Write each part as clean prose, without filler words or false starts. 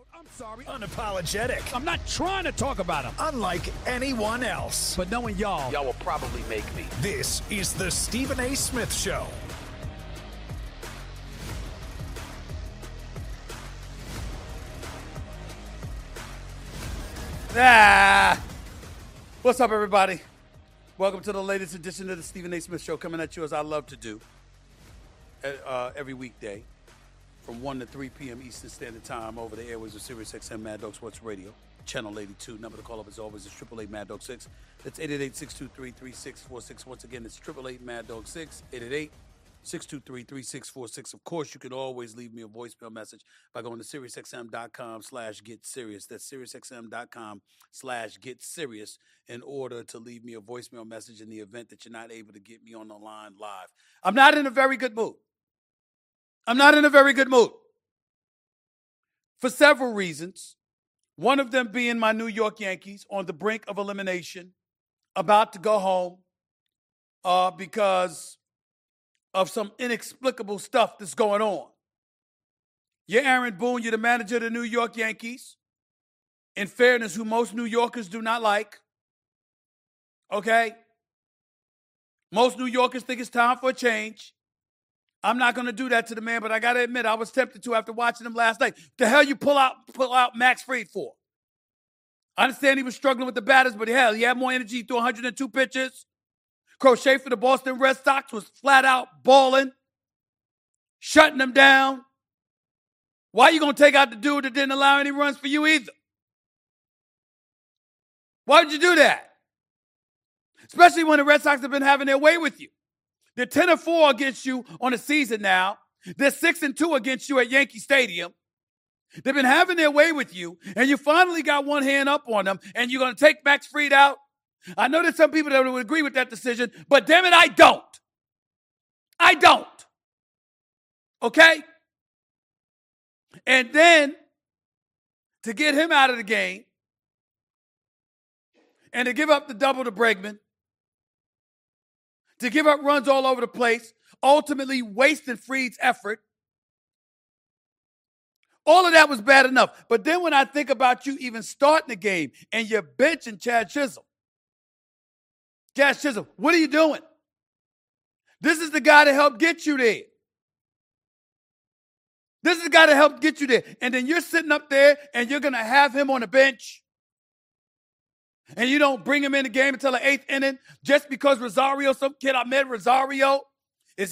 I'm sorry. Unapologetic. I'm not trying to talk about him. Unlike anyone else. But knowing y'all will probably make me. This is the Stephen A. Smith Show. What's up, everybody? Welcome to the latest edition of the Stephen A. Smith Show, coming at you as I love to do every weekday from 1 to 3 p.m. Eastern Standard Time over the airways of SiriusXM Mad Dog Sports Radio, Channel 82. Number to call up, as always, is 888 Mad Dog 6. That's 888-623-3646. Once again, it's 888 Mad Dog 6, 888-623-3646. Of course, you can always leave me a voicemail message by going to SiriusXM.com/GetSerious. That's SiriusXM.com/GetSerious in order to leave me a voicemail message in the event that you're not able to get me on the line live. I'm not in a very good mood. For several reasons. One of them being my New York Yankees on the brink of elimination, about to go home because of some inexplicable stuff that's going on. You're Aaron Boone. You're the manager of the New York Yankees. In fairness, who most New Yorkers do not like. Okay? Most New Yorkers think it's time for a change. I'm not going to do that to the man, but I got to admit, I was tempted to after watching him last night. The hell you pull out Max Fried for? I understand he was struggling with the batters, but hell, he had more energy. He threw 102 pitches. Crochet for the Boston Red Sox was flat out balling, shutting them down. Why are you going to take out the dude that didn't allow any runs for you either? Why would you do that? Especially when the Red Sox have been having their way with you. They're 10-4 against you on the season now. They're 6-2 against you at Yankee Stadium. They've been having their way with you, and you finally got one hand up on them, and you're going to take Max Fried out? I know there's some people that would agree with that decision, but damn it, I don't. I don't. Okay? And then, to get him out of the game, and to give up the double to Bregman, to give up runs all over the place, ultimately wasting Fried's effort. All of that was bad enough. But then when I think about you even starting the game and you're benching Chad Chisholm. Chad Chisholm, what are you doing? This is the guy that helped get you there. This is the guy that helped get you there. And then you're sitting up there and you're going to have him on the bench. And you don't bring him in the game until the 8th inning just because Rosario, some kid I met, Rosario, had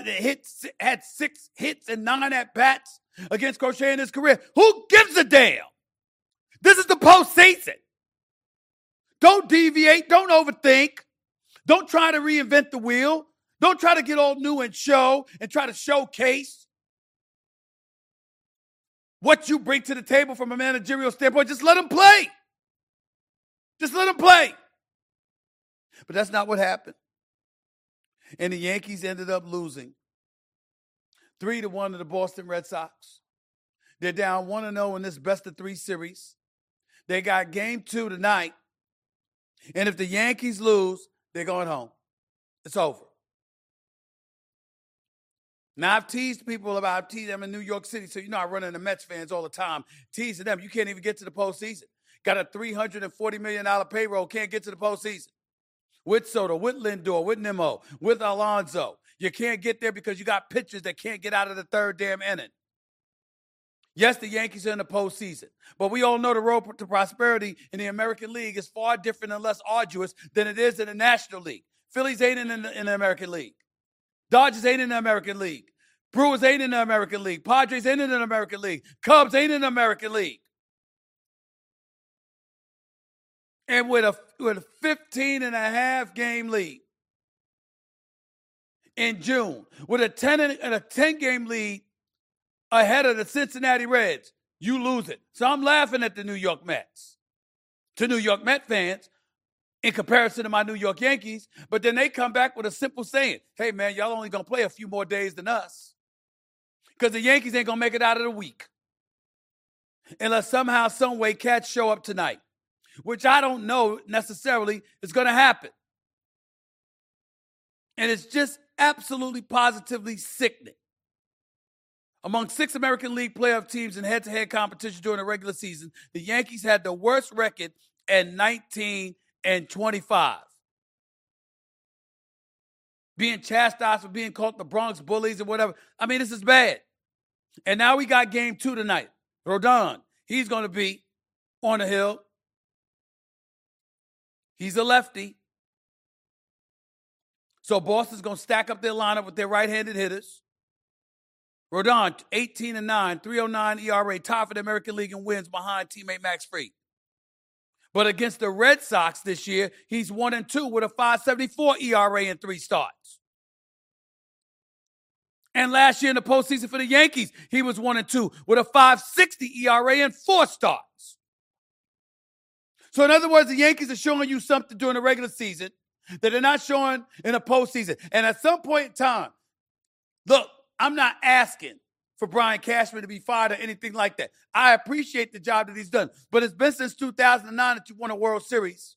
6 hits and 9 at-bats against Crochet in his career. Who gives a damn? This is the postseason. Don't deviate. Don't overthink. Don't try to reinvent the wheel. Don't try to get all new and try to showcase what you bring to the table from a managerial standpoint. Just let him play. Just let him play. But that's not what happened. And the Yankees ended up losing 3-1 to the Boston Red Sox. They're down 1-0 in this best-of-3 series. They got game 2 tonight. And if the Yankees lose, they're going home. It's over. Now, I've teased people about them in New York City, so you know I run into Mets fans all the time, teasing them. You can't even get to the postseason. Got a $340 million payroll, can't get to the postseason. With Soto, with Lindor, with Nimmo, with Alonso. You can't get there because you got pitchers that can't get out of the third damn inning. Yes, the Yankees are in the postseason, but we all know the road to prosperity in the American League is far different and less arduous than it is in the National League. Phillies ain't in the American League. Dodgers ain't in the American League. Brewers ain't in the American League. Padres ain't in the American League. Cubs ain't in the American League. And with a 15.5 game lead in June, with a 10 game lead ahead of the Cincinnati Reds, you lose it. So I'm laughing at the New York Mets. To New York Met fans, in comparison to my New York Yankees, but then they come back with a simple saying, hey, man, y'all only going to play a few more days than us because the Yankees ain't going to make it out of the week unless somehow, some way, cats show up tonight, which I don't know necessarily is going to happen. And it's just absolutely positively sickening. Among 6 American League playoff teams in head-to-head competition during the regular season, the Yankees had the worst record at 19-25. Being chastised for being called the Bronx Bullies or whatever. I mean, this is bad. And now we got game 2 tonight. Rodon, he's going to be on the hill. He's a lefty. So Boston's going to stack up their lineup with their right-handed hitters. Rodon, 18-9, 3.09 ERA, tied for the American League in wins behind teammate Max Fried. But against the Red Sox this year, he's 1-2 with a 5.74 ERA in 3 starts. And last year in the postseason for the Yankees, he was 1-2 with a 5.60 ERA in 4 starts. So in other words, the Yankees are showing you something during the regular season that they're not showing in the postseason. And at some point in time, look, I'm not asking for Brian Cashman to be fired or anything like that. I appreciate the job that he's done. But it's been since 2009 that you won a World Series.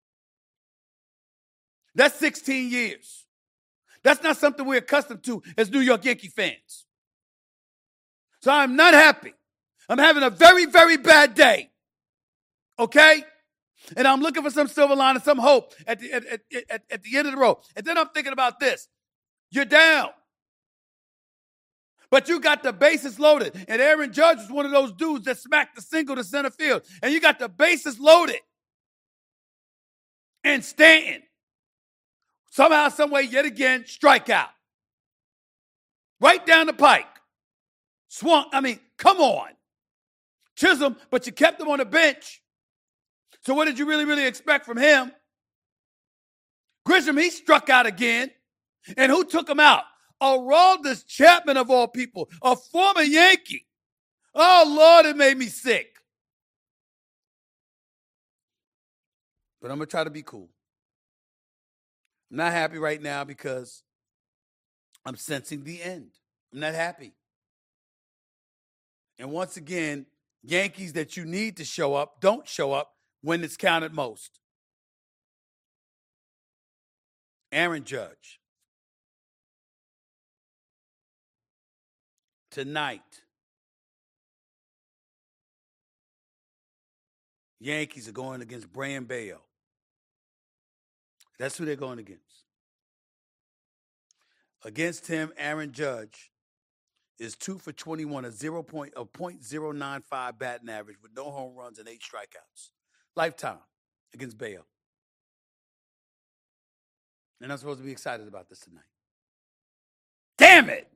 That's 16 years. That's not something we're accustomed to as New York Yankee fans. So I'm not happy. I'm having a very, very bad day. Okay? And I'm looking for some silver lining, some hope at the end of the road. And then I'm thinking about this. You're down. But you got the bases loaded. And Aaron Judge was one of those dudes that smacked the single to center field. And you got the bases loaded. And Stanton, somehow, someway, yet again, strikeout. Right down the pike. Swung. I mean, come on. Chisholm, but you kept him on the bench. So what did you really, really expect from him? Grisham, he struck out again. And who took him out? Aroldis Chapman, of all people, a former Yankee. Oh, Lord, it made me sick. But I'm going to try to be cool. I'm not happy right now because I'm sensing the end. I'm not happy. And once again, Yankees that you need to show up don't show up when it's counted most. Aaron Judge. Tonight, Yankees are going against Brayan Bello. That's who they're going against. Against him, Aaron Judge is 2 for 21, a .095 batting average with no home runs and 8 strikeouts. Lifetime against Bello. And I'm supposed to be excited about this tonight. Damn it!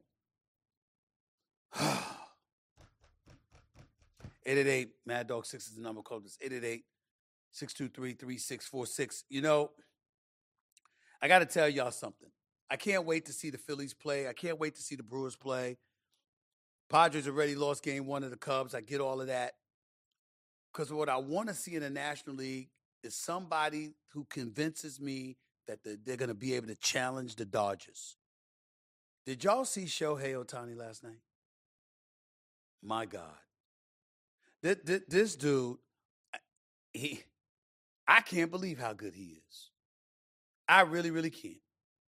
888 Mad Dog 6 is the number. Call this 888-623-3646. You know, I got to tell y'all something. I can't wait to see the Phillies play. I can't wait to see the Brewers play. Padres already lost game 1 of the Cubs. I get all of that. Because what I want to see in the National League is somebody who convinces me that they're going to be able to challenge the Dodgers. Did y'all see Shohei Ohtani last night? My God. This dude, I can't believe how good he is. I really, really can't.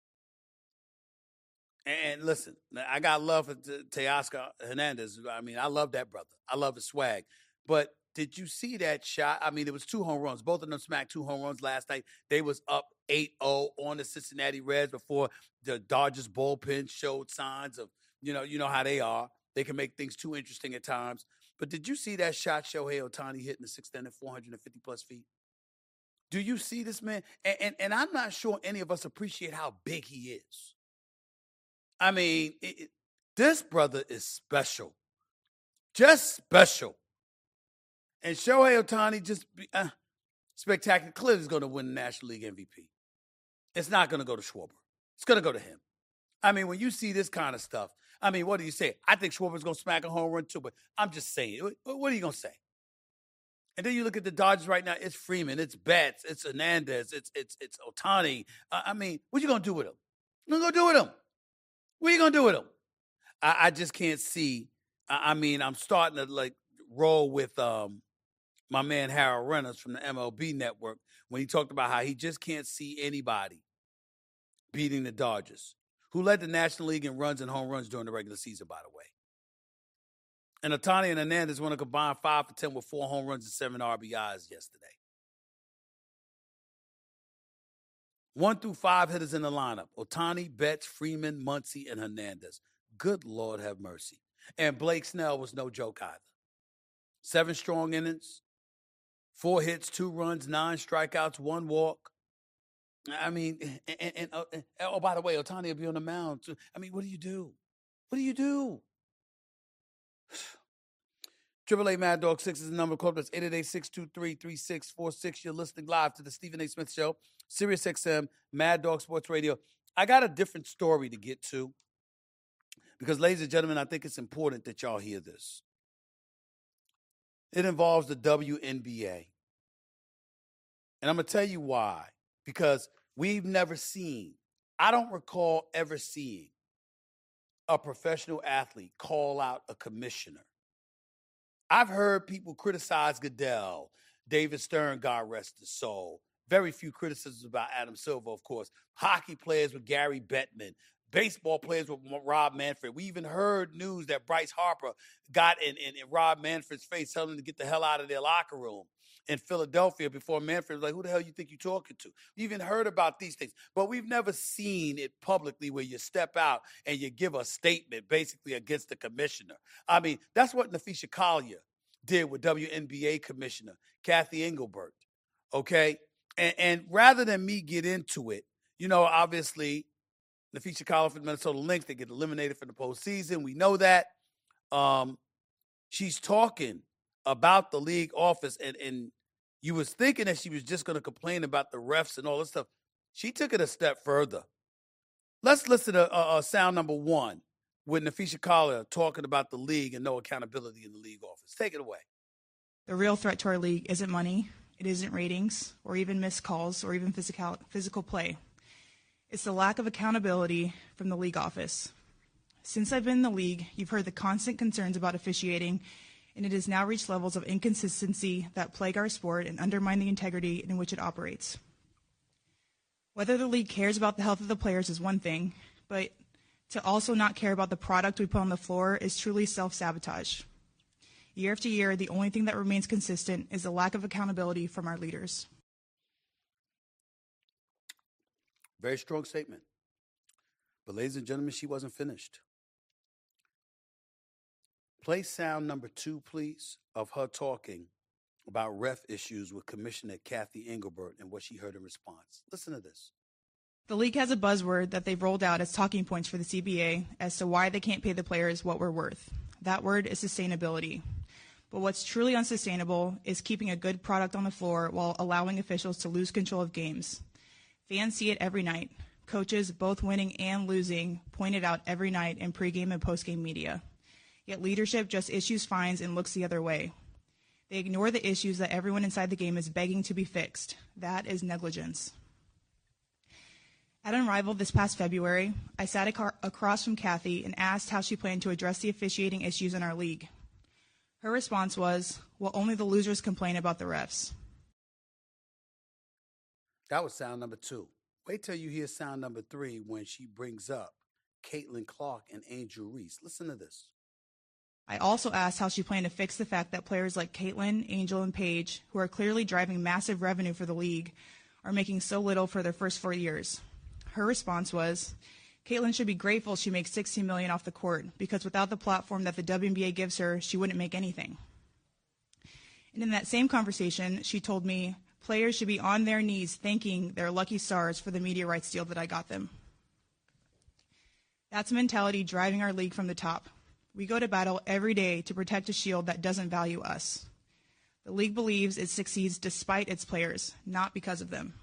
And listen, I got love for Teoscar Hernandez. I mean, I love that brother. I love his swag. But did you see that shot? I mean, it was 2 home runs. Both of them smacked 2 home runs last night. They was up 8-0 on the Cincinnati Reds before the Dodgers bullpen showed signs of, you know how they are. They can make things too interesting at times. But did you see that shot Shohei Ohtani hitting the 6th inning, 450-plus feet? Do you see this man? And I'm not sure any of us appreciate how big he is. I mean, this brother is special. Just special. And Shohei Ohtani just spectacular. Clearly is going to win the National League MVP. It's not going to go to Schwarber. It's going to go to him. I mean, when you see this kind of stuff, I mean, what do you say? I think Schwarber's going to smack a home run too, but I'm just saying. What are you going to say? And then you look at the Dodgers right now. It's Freeman. It's Betts. It's Hernandez. It's Ohtani. I mean, what you going to do with him? What you going to do with him? What are you going to do with him? I just can't see. I mean, I'm starting to roll with my man Harold Reynolds from the MLB Network when he talked about how he just can't see anybody beating the Dodgers, who led the National League in runs and home runs during the regular season, by the way. And Ohtani and Hernandez won a combined 5 for 10 with 4 home runs and 7 RBIs yesterday. 1 through 5 hitters in the lineup: Ohtani, Betts, Freeman, Muncy, and Hernandez. Good Lord have mercy. And Blake Snell was no joke either. 7 strong innings, 4 hits, 2 runs, 9 strikeouts, 1 walk. I mean, oh, by the way, Ohtani will be on the mound too. I mean, what do you do? What do you do? 888 Mad Dog 6 is the number. Call us 888-623-3646. You're listening live to the Stephen A. Smith Show, Sirius XM, Mad Dog Sports Radio. I got a different story to get to because, ladies and gentlemen, I think it's important that y'all hear this. It involves the WNBA. And I'm going to tell you why. Because we've never seen, I don't recall ever seeing a professional athlete call out a commissioner. I've heard people criticize Goodell, David Stern, God rest his soul. Very few criticisms about Adam Silver, of course. Hockey players with Gary Bettman. Baseball players with Rob Manfred. We even heard news that Bryce Harper got in Rob Manfred's face, telling him to get the hell out of their locker room in Philadelphia before Manfred was like, who the hell you think you're talking to? We even heard about these things, but we've never seen it publicly where you step out and you give a statement basically against the commissioner. I mean, that's what Napheesa Collier did with WNBA commissioner Kathy Engelbert, okay? And rather than me get into it, you know, obviously, Napheesa Collier from Minnesota Lynx, they get eliminated from the postseason. We know that. She's talking about the league office, and you was thinking that she was just going to complain about the refs and all this stuff. She took it a step further. Let's listen to sound number 1 with Napheesa Collier talking about the league and no accountability in the league office. Take it away. The real threat to our league isn't money, it isn't ratings, or even missed calls, or even physical play. It's the lack of accountability from the league office. Since I've been in the league, you've heard the constant concerns about officiating, and it has now reached levels of inconsistency that plague our sport and undermine the integrity in which it operates. Whether the league cares about the health of the players is one thing, but to also not care about the product we put on the floor is truly self-sabotage. Year after year, the only thing that remains consistent is the lack of accountability from our leaders. Very strong statement. But ladies and gentlemen, she wasn't finished. Play sound number 2, please, of her talking about ref issues with Commissioner Kathy Engelbert and what she heard in response. Listen to this. The league has a buzzword that they've rolled out as talking points for the CBA as to why they can't pay the players what we're worth. That word is sustainability. But what's truly unsustainable is keeping a good product on the floor while allowing officials to lose control of games. Fans see it every night. Coaches, both winning and losing, point it out every night in pregame and postgame media. Yet leadership just issues fines and looks the other way. They ignore the issues that everyone inside the game is begging to be fixed. That is negligence. At Unrivaled this past February, I sat across from Kathy and asked how she planned to address the officiating issues in our league. Her response was, well, only the losers complain about the refs. That was sound number 2. Wait till you hear sound number 3 when she brings up Caitlin Clark and Angel Reese. Listen to this. I also asked how she planned to fix the fact that players like Caitlin, Angel, and Paige, who are clearly driving massive revenue for the league, are making so little for their first 4 years. Her response was, Caitlin should be grateful she makes $16 million off the court, because without the platform that the WNBA gives her, she wouldn't make anything. And in that same conversation, she told me players should be on their knees thanking their lucky stars for the media rights deal that I got them. That's a mentality driving our league from the top. We go to battle every day to protect a shield that doesn't value us. The league believes it succeeds despite its players, not because of them.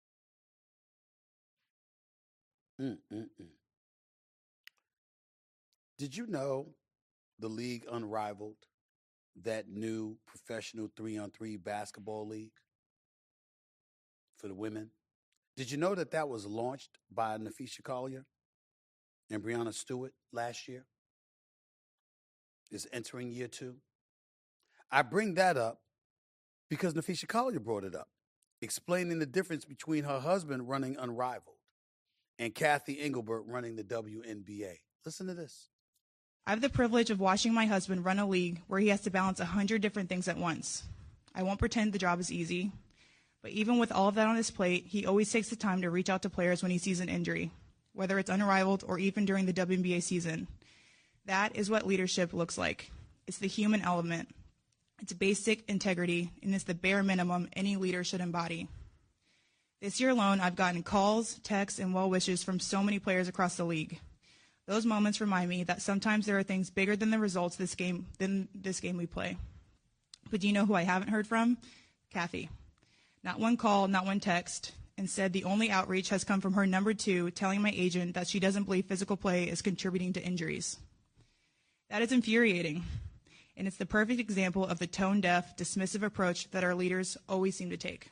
Did you know the league Unrivaled, that new professional 3-on-3 basketball league for the women? Did you know that that was launched by Napheesa Collier and Breanna Stewart last year? Is entering year 2. I bring that up because Napheesa Collier brought it up, explaining the difference between her husband running Unrivaled and Kathy Engelbert running the WNBA. Listen to this. I have the privilege of watching my husband run a league where he has to balance 100 different things at once. I won't pretend the job is easy, but even with all of that on his plate, he always takes the time to reach out to players when he sees an injury, whether it's unrivaled or even during the WNBA season. That is what leadership looks like. It's the human element. It's basic integrity, and it's the bare minimum any leader should embody. This year alone, I've gotten calls, texts, and well wishes from so many players across the league. Those moments remind me that sometimes there are things bigger than the results than this game we play. But do you know who I haven't heard from? Kathy. Not one call, not one text. Instead, the only outreach has come from her number 2 telling my agent that she doesn't believe physical play is contributing to injuries. That is infuriating, and it's the perfect example of the tone-deaf, dismissive approach that our leaders always seem to take.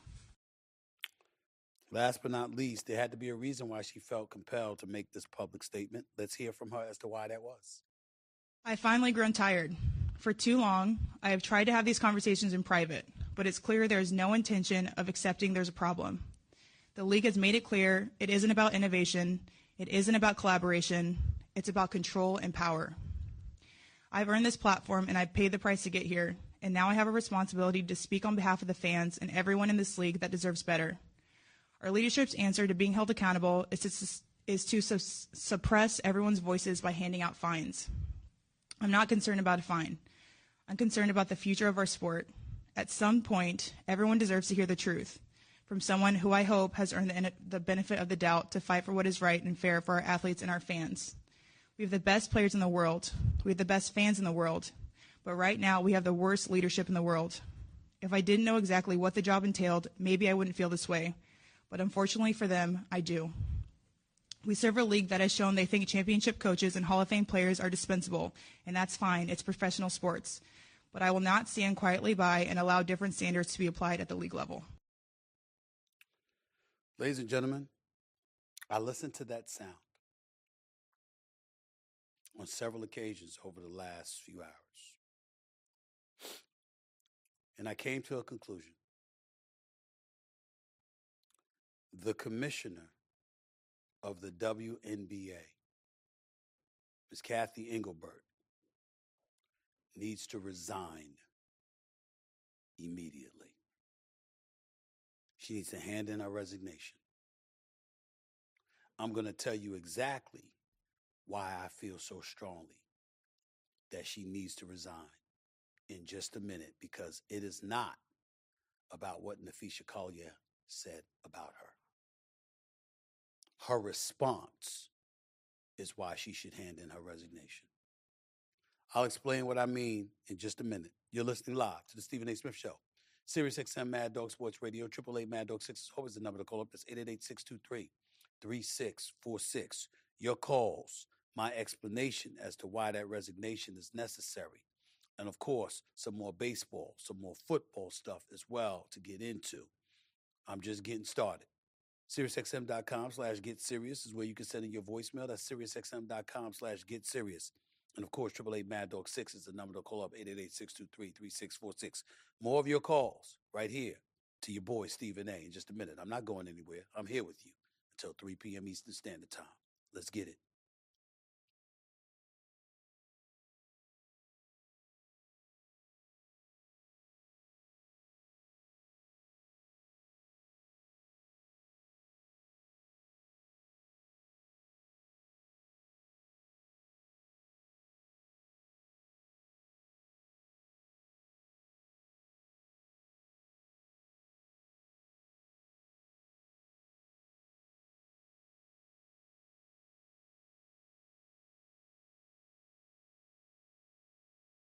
Last but not least, there had to be a reason why she felt compelled to make this public statement. Let's hear from her as to why that was. I've finally grown tired. For too long, I have tried to have these conversations in private, but it's clear there is no intention of accepting there's a problem. The league has made it clear it isn't about innovation, it isn't about collaboration, it's about control and power. I've earned this platform and I've paid the price to get here, and now I have a responsibility to speak on behalf of the fans and everyone in this league that deserves better. Our leadership's answer to being held accountable is to suppress everyone's voices by handing out fines. I'm not concerned about a fine. I'm concerned about the future of our sport. At some point, everyone deserves to hear the truth from someone who I hope has earned the benefit of the doubt to fight for what is right and fair for our athletes and our fans. We have the best players in the world. We have the best fans in the world. But right now, we have the worst leadership in the world. If I didn't know exactly what the job entailed, maybe I wouldn't feel this way. But unfortunately for them, I do. We serve a league that has shown they think championship coaches and Hall of Fame players are dispensable, and that's fine. It's professional sports. But I will not stand quietly by and allow different standards to be applied at the league level. Ladies and gentlemen, I listened to that sound on several occasions over the last few hours. And I came to a conclusion. The commissioner of the WNBA, Ms. Kathy Engelbert, needs to resign immediately. She needs to hand in her resignation. I'm going to tell you exactly why I feel so strongly that she needs to resign in just a minute, because it is not about what Napheesa Collier said about her. Her response is why she should hand in her resignation. I'll explain what I mean in just a minute. You're listening live to the Stephen A. Smith Show. Sirius XM Mad Dog Sports Radio, 888 Mad Dog 6 is always the number to call up. That's 888-623-3646. Your calls, my explanation as to why that resignation is necessary. And of course, some more baseball, some more football stuff as well to get into. I'm just getting started. SiriusXM.com/GetSerious is where you can send in your voicemail. That's SiriusXM.com/GetSerious. And of course, 888 Mad Dog 6 is the number to call up, 888-623-3646. More of your calls right here to your boy, Stephen A. In just a minute. I'm not going anywhere. I'm here with you until 3 p.m. Eastern Standard Time. Let's get it.